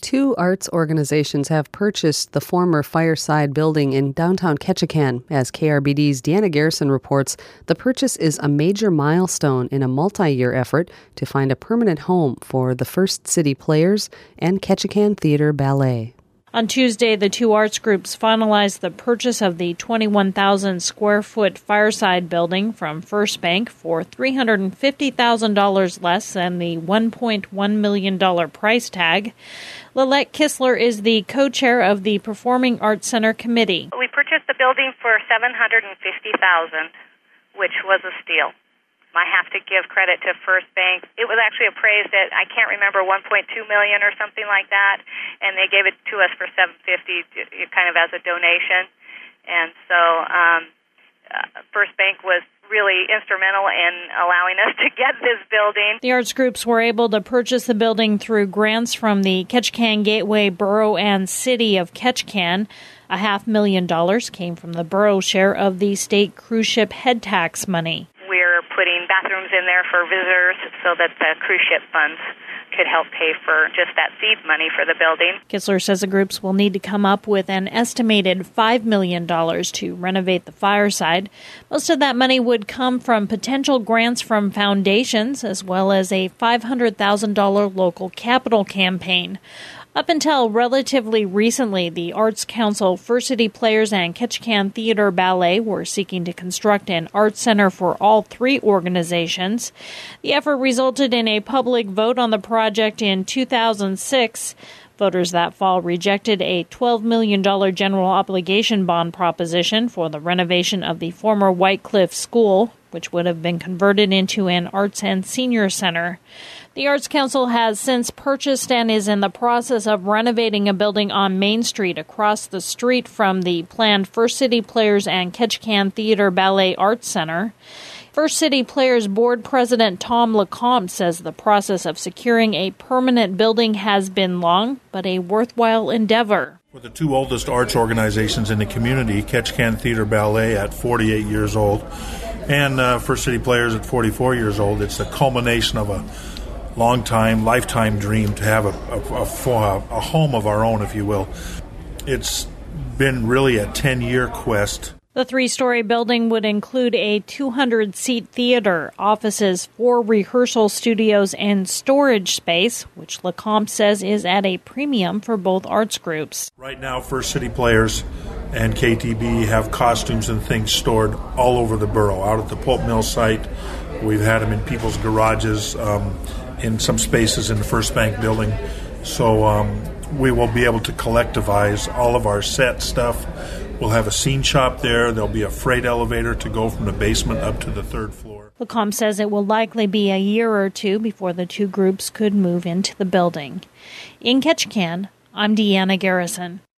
Two arts organizations have purchased the former Fireside building in downtown Ketchikan. As KRBD's Deanna Garrison reports, the purchase is a major milestone in a multi-year effort to find a permanent home for the First City Players and Ketchikan Theatre Ballet. On Tuesday, the two arts groups finalized the purchase of the 21,000-square-foot Fireside building from First Bank for $350,000 less than the $1.1 million price tag. Lillette Kistler is the co-chair of the Performing Arts Center Committee. We purchased the building for $750,000, which was a steal. I have to give credit to First Bank. It was actually appraised at, I can't remember, $1.2 million or something like that, and they gave it to us for $750,000 kind of as a donation. And so First Bank was really instrumental in allowing us to get this building. The arts groups were able to purchase the building through grants from the Ketchikan Gateway Borough and City of Ketchikan. $500,000 came from the borough share of the state cruise ship head tax money. We're putting bathrooms in there for visitors so that the cruise ship funds could help pay for just that seed money for the building. Kistler says the groups will need to come up with an estimated $5 million to renovate the Fireside. Most of that money would come from potential grants from foundations, as well as a $500,000 local capital campaign. Up until relatively recently, the Arts Council, First City Players, and Ketchikan Theatre Ballet were seeking to construct an arts center for all three organizations. The effort resulted in a public vote on the project in 2006. Voters that fall rejected a $12 million general obligation bond proposition for the renovation of the former White Cliff School, which would have been converted into an arts and senior center. The Arts Council has since purchased and is in the process of renovating a building on Main Street across the street from the planned First City Players and Ketchikan Theatre Ballet Arts Center. First City Players Board President Tom Lecomte says the process of securing a permanent building has been long, but a worthwhile endeavor. We're the two oldest arts organizations in the community, Ketchikan Theatre Ballet at 48 years old and First City Players at 44 years old. It's the culmination of a long-time, lifetime dream to have a home of our own, if you will. It's been really a 10-year quest. The three-story building would include a 200-seat theater, offices, 4 rehearsal studios, and storage space, which Lecomte says is at a premium for both arts groups. Right now, First City Players and KTB have costumes and things stored all over the borough. Out at the pulp mill site, we've had them in people's garages, in some spaces in the First Bank building. So we will be able to collectivize all of our set stuff. We'll have a scene shop there. There'll be a freight elevator to go from the basement up to the third floor. Lecomte says it will likely be a year or two before the two groups could move into the building. In Ketchikan, I'm Deanna Garrison.